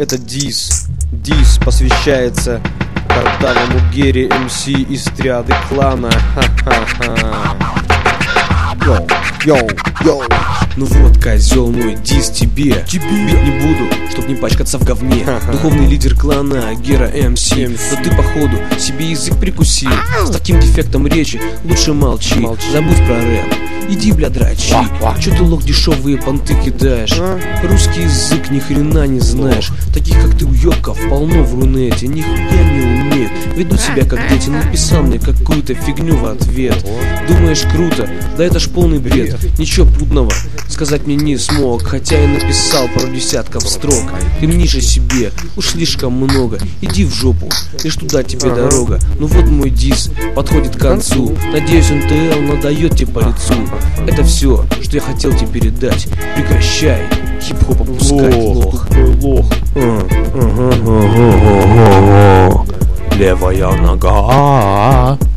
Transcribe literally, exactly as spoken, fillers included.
Это дис. Дис посвящается картавому Гере эм си из триады клана. Ха-ха-ха. Йоу, йоу, йоу. Ну вот, козел мой, дис тебе. Тебе бить не буду, чтоб не пачкаться в говне. Ха-ха. Духовный лидер клана Гера эм си. Но ты походу себе язык прикусил. С таким дефектом речи лучше молчи, молчи. Забудь про рэп. Иди, бля, дрочи. Чё ты, лох, дешевые понты кидаешь? А? Русский язык ни хрена не знаешь. Таких, как ты, уёбков полно в Рунете. Нихуя не умеют, ведут себя как дети. Написал мне какую-то фигню в ответ. Думаешь, круто? Да это ж полный бред. Ничего путного сказать мне не смог, хотя я написал пару десятков строк. Ты мнишь о себе, уж слишком много. Иди в жопу, лишь туда тебе ага. дорога. Ну вот мой дис подходит к концу. Надеюсь, эн тэ эл надает тебе по лицу. Это все, что я хотел тебе передать. Прекращай хип-хоп опускать, лох. Лох. Левая нога.